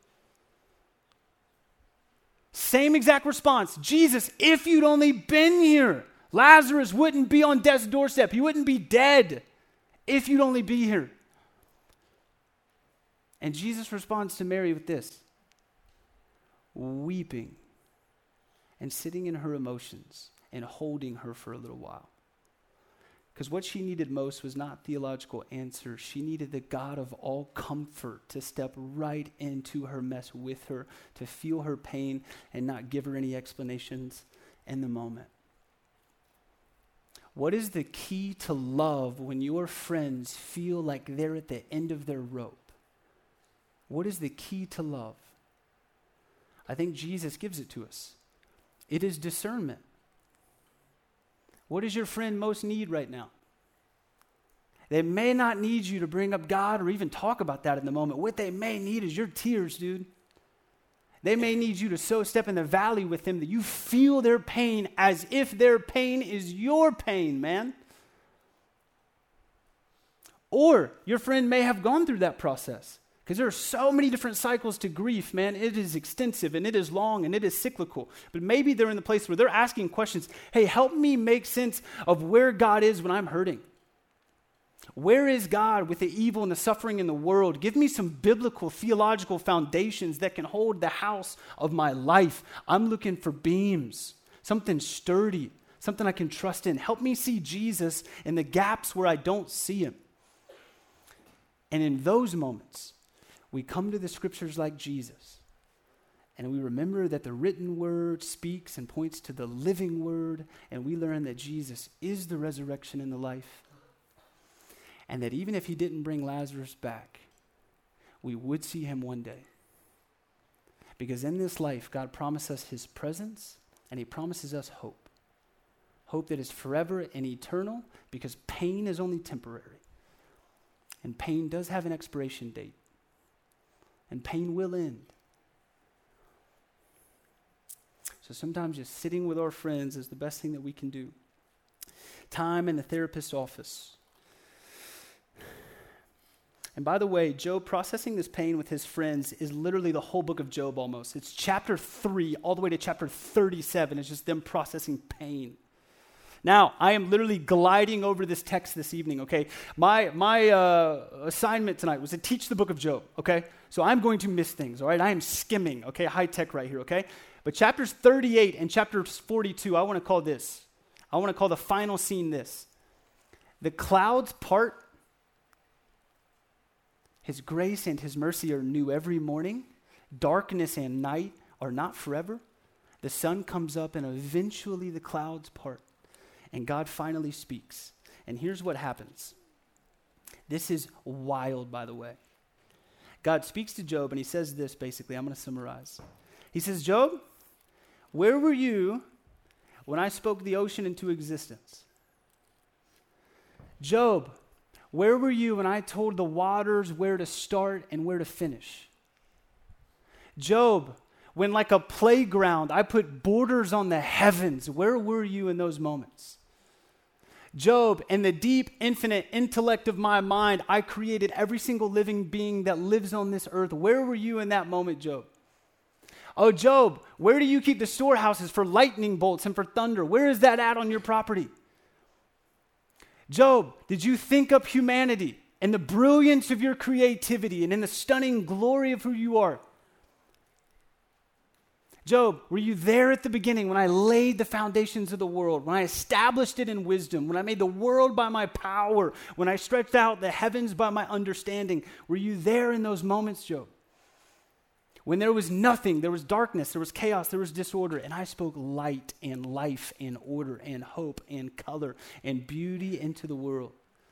Same exact response. "Jesus, if you'd only been here, Lazarus wouldn't be on death's doorstep. He wouldn't be dead if you'd only be here." And Jesus responds to Mary with this: weeping and sitting in her emotions and holding her for a little while. Because what she needed most was not theological answers. She needed the God of all comfort to step right into her mess with her, to feel her pain and not give her any explanations in the moment. What is the key to love when your friends feel like they're at the end of their rope? What is the key to love? I think Jesus gives it to us. It is discernment. What does your friend most need right now? They may not need you to bring up God or even talk about that in the moment. What they may need is your tears, dude. They may need you to so step in the valley with them that you feel their pain as if their pain is your pain, man. Or your friend may have gone through that process. Because there are so many different cycles to grief, man. It is extensive and it is long and it is cyclical. But maybe they're in the place where they're asking questions. Hey, help me make sense of where God is when I'm hurting. Where is God with the evil and the suffering in the world? Give me some biblical, theological foundations that can hold the house of my life. I'm looking for beams, something sturdy, something I can trust in. Help me see Jesus in the gaps where I don't see him. And in those moments, we come to the scriptures like Jesus, and we remember that the written word speaks and points to the living word, and we learn that Jesus is the resurrection and the life, and that even if he didn't bring Lazarus back, we would see him one day. Because in this life, God promises us his presence, and he promises us hope. Hope that is forever and eternal, because pain is only temporary. And pain does have an expiration date. And pain will end. So sometimes just sitting with our friends is the best thing that we can do. Time in the therapist's office. And by the way, Job processing this pain with his friends is literally the whole book of Job almost. It's chapter 3 all the way to chapter 37. It's just them processing pain. Now, I am literally gliding over this text this evening, okay? My assignment tonight was to teach the book of Job, okay? So I'm going to miss things, all right? I am skimming, okay? High tech right here, okay? But chapters 38 and chapter 42, I want to call this. I want to call the final scene this. The clouds part. His grace and his mercy are new every morning. Darkness and night are not forever. The sun comes up and eventually the clouds part. And God finally speaks. And here's what happens. This is wild, by the way. God speaks to Job, and he says this, basically. I'm going to summarize. He says, Job, where were you when I spoke the ocean into existence? Job, where were you when I told the waters where to start and where to finish? Job, when like a playground, I put borders on the heavens, where were you in those moments? Job, in the deep, infinite intellect of my mind, I created every single living being that lives on this earth. Where were you in that moment, Job? Oh, Job, where do you keep the storehouses for lightning bolts and for thunder? Where is that at on your property? Job, did you think up humanity and the brilliance of your creativity and in the stunning glory of who you are? Job, were you there at the beginning when I laid the foundations of the world, when I established it in wisdom, when I made the world by my power, when I stretched out the heavens by my understanding? Were you there in those moments, Job? When there was nothing, there was darkness, there was chaos, there was disorder, and I spoke light and life and order and hope and color and beauty into the world.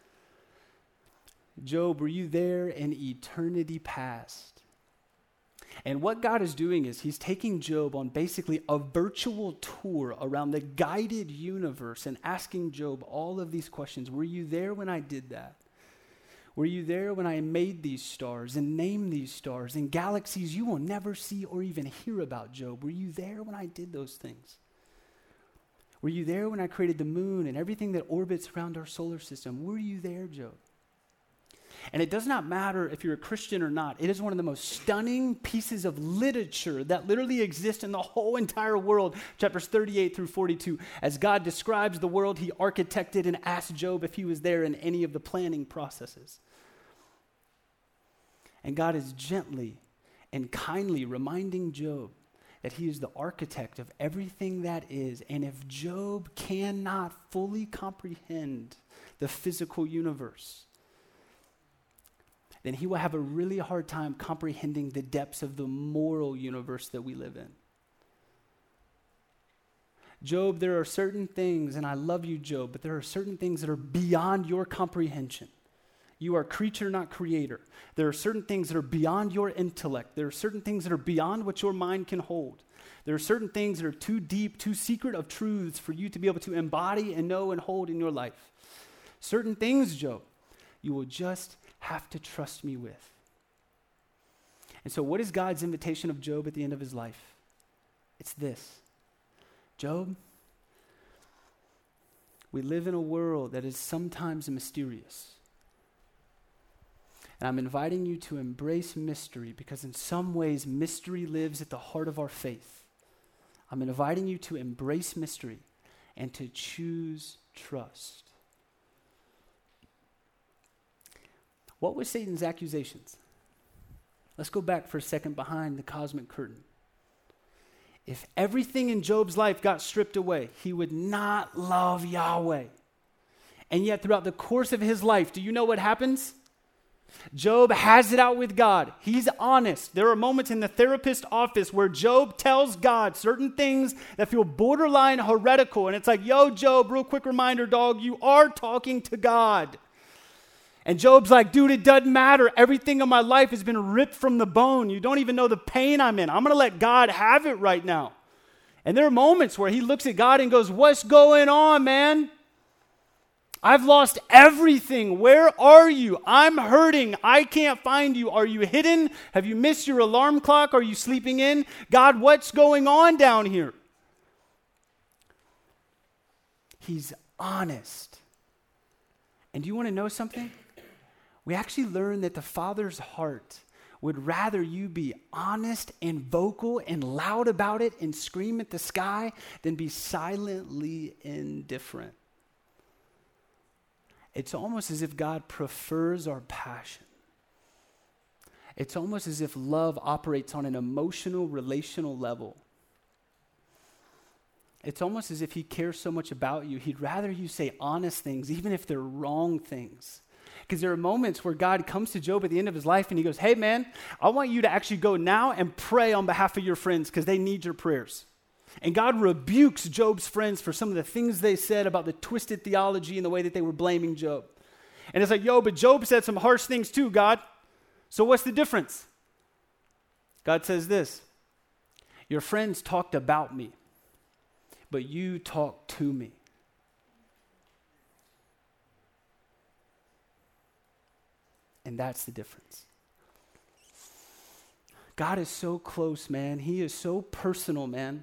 Job, were you there in eternity past? And what God is doing is he's taking Job on basically a virtual tour around the guided universe and asking Job all of these questions. Were you there when I did that? Were you there when I made these stars and named these stars and galaxies you will never see or even hear about, Job? Were you there when I did those things? Were you there when I created the moon and everything that orbits around our solar system? Were you there, Job? And it does not matter if you're a Christian or not. It is one of the most stunning pieces of literature that literally exists in the whole entire world, chapters 38 through 42. As God describes the world he architected and asked Job if he was there in any of the planning processes. And God is gently and kindly reminding Job that he is the architect of everything that is. And if Job cannot fully comprehend the physical universe, then he will have a really hard time comprehending the depths of the moral universe that we live in. Job, there are certain things, and I love you, Job, but there are certain things that are beyond your comprehension. You are creature, not creator. There are certain things that are beyond your intellect. There are certain things that are beyond what your mind can hold. There are certain things that are too deep, too secret of truths for you to be able to embody and know and hold in your life. Certain things, Job, you will just have to trust me with. And so what is God's invitation of Job at the end of his life? It's this. Job, we live in a world that is sometimes mysterious. And I'm inviting you to embrace mystery because in some ways mystery lives at the heart of our faith. I'm inviting you to embrace mystery and to choose trust. What was Satan's accusations? Let's go back for a second behind the cosmic curtain. If everything in Job's life got stripped away, he would not love Yahweh. And yet throughout the course of his life, do you know what happens? Job has it out with God. He's honest. There are moments in the therapist office where Job tells God certain things that feel borderline heretical. And it's like, yo, Job, real quick reminder, dog, you are talking to God. And Job's like, dude, it doesn't matter. Everything in my life has been ripped from the bone. You don't even know the pain I'm in. I'm going to let God have it right now. And there are moments where he looks at God and goes, what's going on, man? I've lost everything. Where are you? I'm hurting. I can't find you. Are you hidden? Have you missed your alarm clock? Are you sleeping in? God, what's going on down here? He's honest. And do you want to know something? We actually learn that the Father's heart would rather you be honest and vocal and loud about it and scream at the sky than be silently indifferent. It's almost as if God prefers our passion. It's almost as if love operates on an emotional, relational level. It's almost as if he cares so much about you, he'd rather you say honest things, even if they're wrong things. Because there are moments where God comes to Job at the end of his life and he goes, hey man, I want you to actually go now and pray on behalf of your friends because they need your prayers. And God rebukes Job's friends for some of the things they said about the twisted theology and the way that they were blaming Job. And it's like, yo, but Job said some harsh things too, God. So what's the difference? God says this, your friends talked about me, but you talked to me. And that's the difference. God is so close, man. He is so personal, man.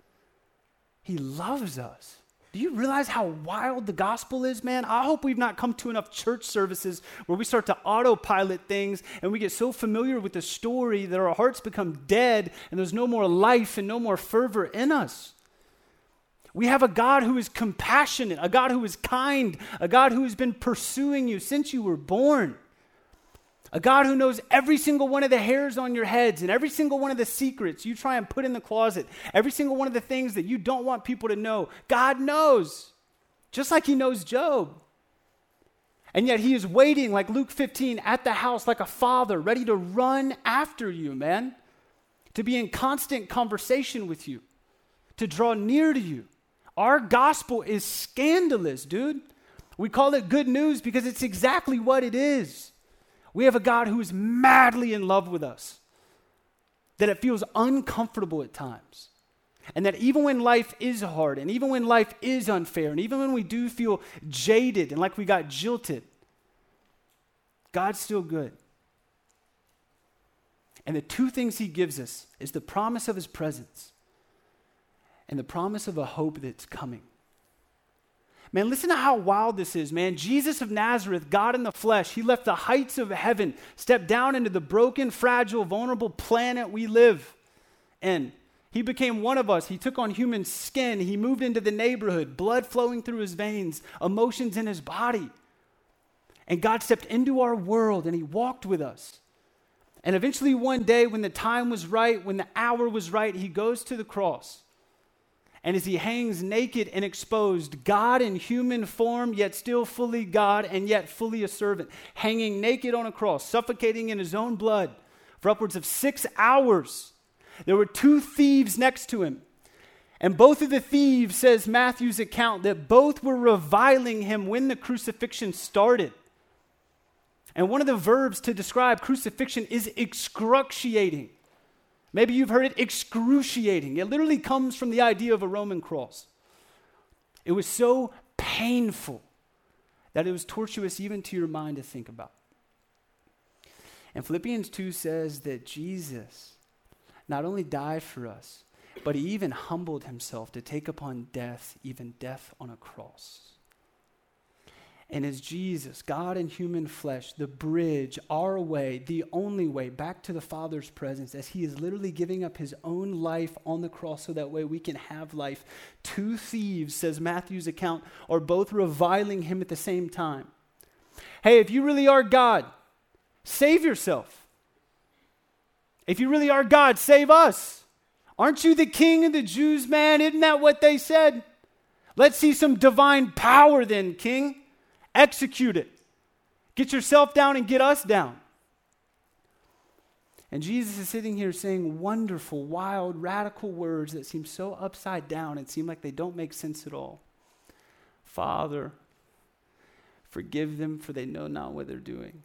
He loves us. Do you realize how wild the gospel is, man? I hope we've not come to enough church services where we start to autopilot things and we get so familiar with the story that our hearts become dead and there's no more life and no more fervor in us. We have a God who is compassionate, a God who is kind, a God who has been pursuing you since you were born. A God who knows every single one of the hairs on your heads and every single one of the secrets you try and put in the closet, every single one of the things that you don't want people to know. God knows, just like he knows Job. And yet he is waiting, like Luke 15, at the house like a father, ready to run after you, man, to be in constant conversation with you, to draw near to you. Our gospel is scandalous, dude. We call it good news because it's exactly what it is. We have a God who is madly in love with us, that it feels uncomfortable at times. And that even when life is hard, and even when life is unfair, and even when we do feel jaded and like we got jilted, God's still good. And the two things he gives us is the promise of his presence and the promise of a hope that's coming. Man, listen to how wild this is, man. Jesus of Nazareth, God in the flesh, he left the heights of heaven, stepped down into the broken, fragile, vulnerable planet we live in. He became one of us. He took on human skin. He moved into the neighborhood, blood flowing through his veins, emotions in his body. And God stepped into our world and he walked with us. And eventually one day when the time was right, when the hour was right, he goes to the cross. And as he hangs naked and exposed, God in human form, yet still fully God and yet fully a servant, hanging naked on a cross, suffocating in his own blood for upwards of 6 hours. There were 2 thieves next to him. And both of the thieves, says Matthew's account, that both were reviling him when the crucifixion started. And one of the verbs to describe crucifixion is excruciating. Maybe you've heard it, excruciating. It literally comes from the idea of a Roman cross. It was so painful that it was tortuous even to your mind to think about. And Philippians 2 says that Jesus not only died for us, but he even humbled himself to take upon death, even death on a cross. And as Jesus, God in human flesh, the bridge, our way, the only way back to the Father's presence, as he is literally giving up his own life on the cross so that way we can have life, 2 thieves, says Matthew's account, are both reviling him at the same time. Hey, if you really are God, save yourself. If you really are God, save us. Aren't you the king of the Jews, man? Isn't that what they said? Let's see some divine power then, king. Execute it. Get yourself down and get us down. And Jesus is sitting here saying wonderful, wild, radical words that seem so upside down and seem like they don't make sense at all. Father, forgive them for they know not what they're doing.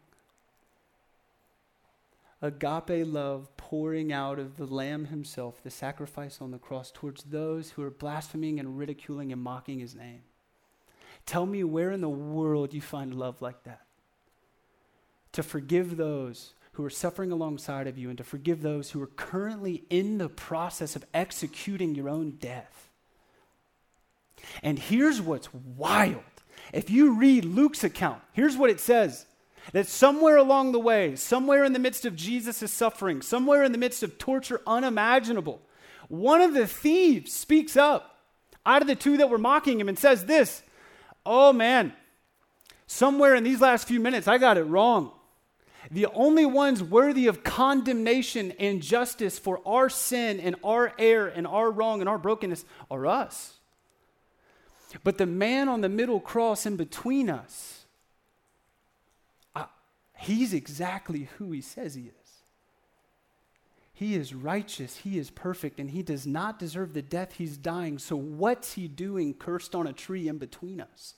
Agape love pouring out of the Lamb himself, the sacrifice on the cross towards those who are blaspheming and ridiculing and mocking his name. Tell me where in the world you find love like that. To forgive those who are suffering alongside of you and to forgive those who are currently in the process of executing your own death. And here's what's wild. If you read Luke's account, here's what it says. That somewhere along the way, somewhere in the midst of Jesus' suffering, somewhere in the midst of torture unimaginable, one of the thieves speaks up out of the 2 that were mocking him and says this, oh man, somewhere in these last few minutes, I got it wrong. The only ones worthy of condemnation and justice for our sin and our error and our wrong and our brokenness are us. But the man on the middle cross in between us, he's exactly who he says he is. He is righteous, he is perfect, and he does not deserve the death he's dying. So what's he doing cursed on a tree in between us?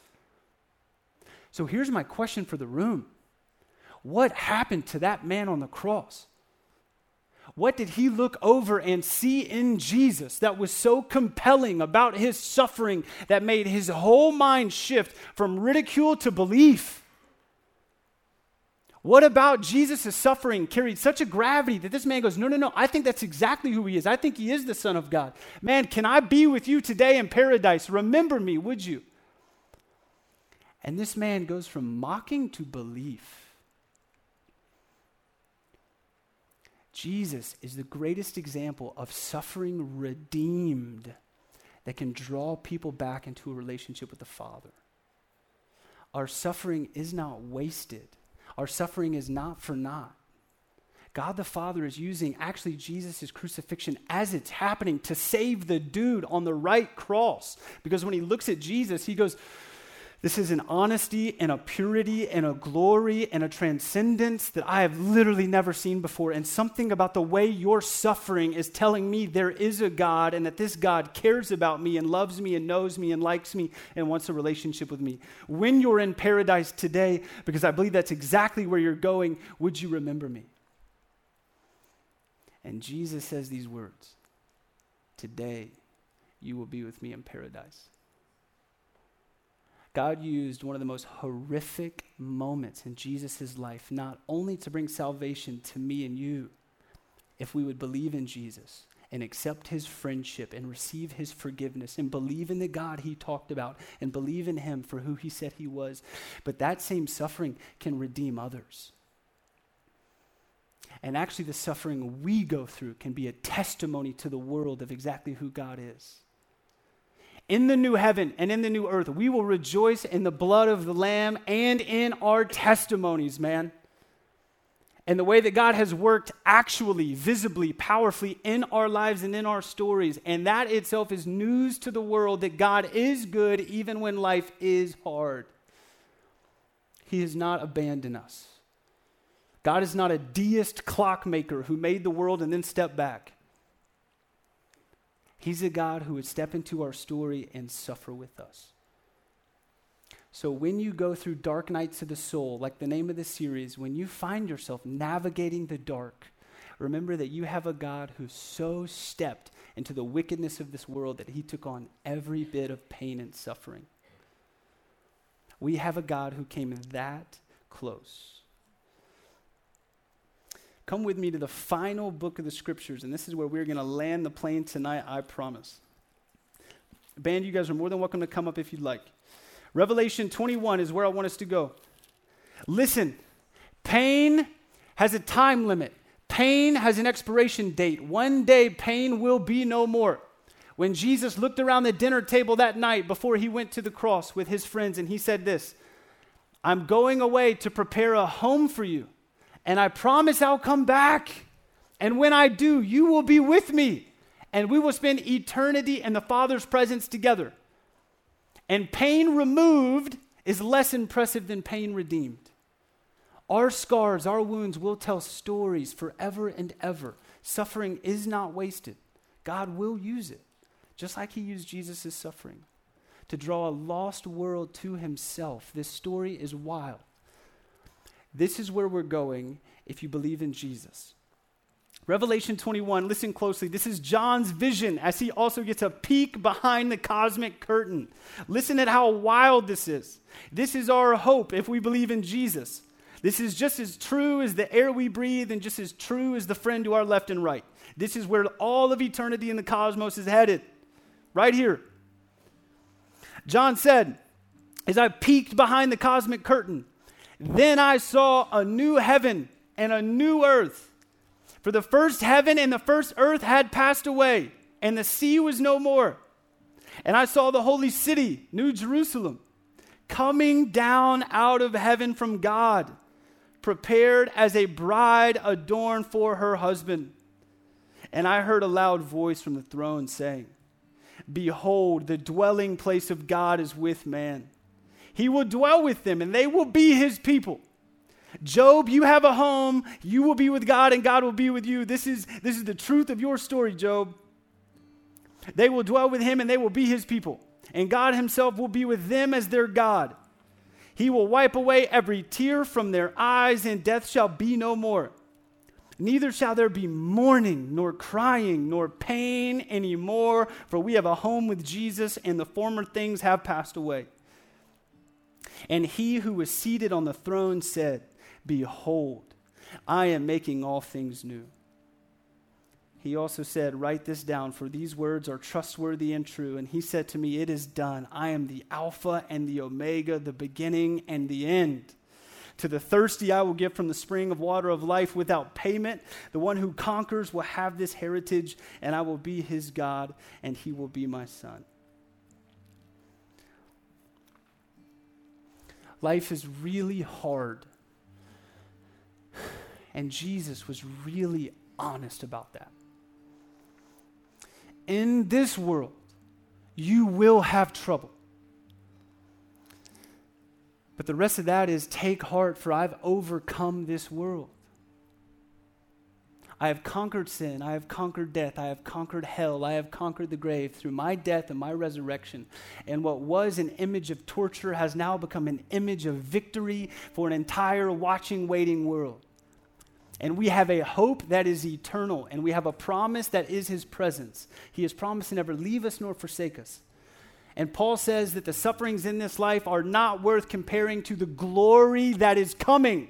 So here's my question for the room. What happened to that man on the cross? What did he look over and see in Jesus that was so compelling about his suffering that made his whole mind shift from ridicule to belief? What about Jesus' suffering carried such a gravity that this man goes, no, I think that's exactly who he is. I think he is the Son of God. Man, can I be with you today in paradise? Remember me, would you? And this man goes from mocking to belief. Jesus is the greatest example of suffering redeemed that can draw people back into a relationship with the Father. Our suffering is not wasted. Our suffering is not for naught. God the Father is using actually Jesus' crucifixion as it's happening to save the dude on the right cross. Because when he looks at Jesus, he goes, this is an honesty and a purity and a glory and a transcendence that I have literally never seen before. And something about the way you're suffering is telling me there is a God and that this God cares about me and loves me and knows me and likes me and wants a relationship with me. When you're in paradise today, because I believe that's exactly where you're going, would you remember me? And Jesus says these words, today you will be with me in paradise. God used one of the most horrific moments in Jesus' life, not only to bring salvation to me and you, if we would believe in Jesus and accept his friendship and receive his forgiveness and believe in the God he talked about and believe in him for who he said he was, but that same suffering can redeem others. And actually the suffering we go through can be a testimony to the world of exactly who God is. In the new heaven and in the new earth, we will rejoice in the blood of the Lamb and in our testimonies, man. And the way that God has worked actually, visibly, powerfully in our lives and in our stories. And that itself is news to the world that God is good even when life is hard. He has not abandoned us. God is not a deist clockmaker who made the world and then stepped back. He's a God who would step into our story and suffer with us. So when you go through dark nights of the soul, like the name of the series, when you find yourself navigating the dark, remember that you have a God who so stepped into the wickedness of this world that he took on every bit of pain and suffering. We have a God who came that close. Come with me to the final book of the scriptures, and this is where we're going to land the plane tonight, I promise. Band, you guys are more than welcome to come up if you'd like. Revelation 21 is where I want us to go. Listen, pain has a time limit. Pain has an expiration date. One day, pain will be no more. When Jesus looked around the dinner table that night before he went to the cross with his friends, and he said this, I'm going away to prepare a home for you. And I promise I'll come back. And when I do, you will be with me. And we will spend eternity in the Father's presence together. And pain removed is less impressive than pain redeemed. Our scars, our wounds will tell stories forever and ever. Suffering is not wasted. God will use it, just like he used Jesus' suffering, to draw a lost world to himself. This story is wild. This is where we're going if you believe in Jesus. Revelation 21, listen closely. This is John's vision as he also gets a peek behind the cosmic curtain. Listen at how wild this is. This is our hope if we believe in Jesus. This is just as true as the air we breathe and just as true as the friend to our left and right. This is where all of eternity in the cosmos is headed. Right here. John said, as I peeked behind the cosmic curtain, then I saw a new heaven and a new earth. For the first heaven and the first earth had passed away, and the sea was no more. And I saw the holy city, New Jerusalem, coming down out of heaven from God, prepared as a bride adorned for her husband. And I heard a loud voice from the throne saying, Behold, the dwelling place of God is with man. He will dwell with them, and they will be his people. Job, you have a home. You will be with God and God will be with you. This is the truth of your story, Job. They will dwell with him and they will be his people. And God himself will be with them as their God. He will wipe away every tear from their eyes, and death shall be no more. Neither shall there be mourning, nor crying, nor pain anymore, for we have a home with Jesus, and the former things have passed away. And he who was seated on the throne said, Behold, I am making all things new. He also said, Write this down, for these words are trustworthy and true. And he said to me, It is done. I am the Alpha and the Omega, the beginning and the end. To the thirsty I will give from the spring of water of life without payment. The one who conquers will have this heritage, and I will be his God, and he will be my son. Life is really hard. And Jesus was really honest about that. In this world, you will have trouble. But the rest of that is take heart, for I've overcome this world. I have conquered sin. I have conquered death. I have conquered hell. I have conquered the grave through my death and my resurrection. And what was an image of torture has now become an image of victory for an entire watching, waiting world. And we have a hope that is eternal, and we have a promise that is his presence. He has promised to never leave us nor forsake us. And Paul says that the sufferings in this life are not worth comparing to the glory that is coming.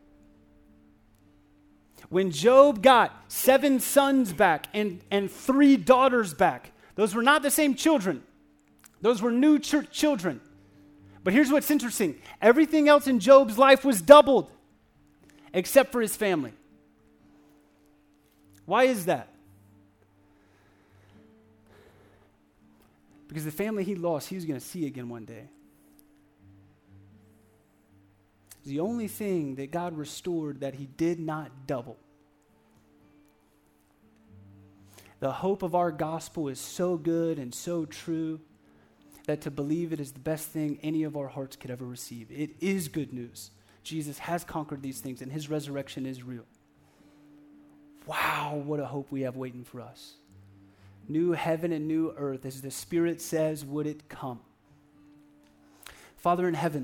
When Job got 7 sons back and 3 daughters back, those were not the same children. Those were new children. But here's what's interesting. Everything else in Job's life was doubled, except for his family. Why is that? Because the family he lost, he was going to see again one day. The only thing that God restored that he did not double. The hope of our gospel is so good and so true that to believe it is the best thing any of our hearts could ever receive. It is good news. Jesus has conquered these things, and his resurrection is real. Wow, what a hope we have waiting for us. New heaven and new earth, as the Spirit says, would it come. Father in heaven,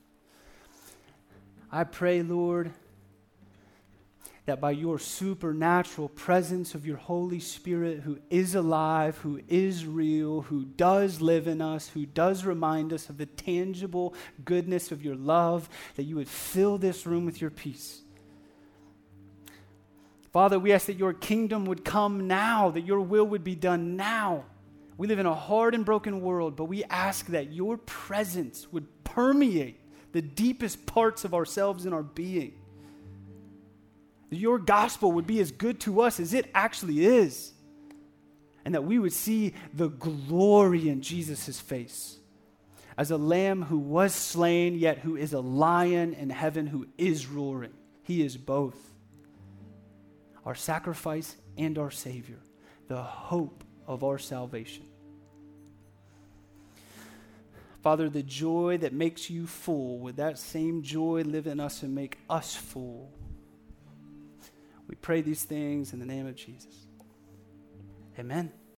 I pray, Lord, that by your supernatural presence of your Holy Spirit, who is alive, who is real, who does live in us, who does remind us of the tangible goodness of your love, that you would fill this room with your peace. Father, we ask that your kingdom would come now, that your will would be done now. We live in a hard and broken world, but we ask that your presence would permeate the deepest parts of ourselves and our being. That your gospel would be as good to us as it actually is. And that we would see the glory in Jesus' face. As a lamb who was slain, yet who is a lion in heaven who is roaring. He is both. Our sacrifice and our Savior. The hope of our salvation. Father, the joy that makes you full, would that same joy live in us and make us full? We pray these things in the name of Jesus. Amen.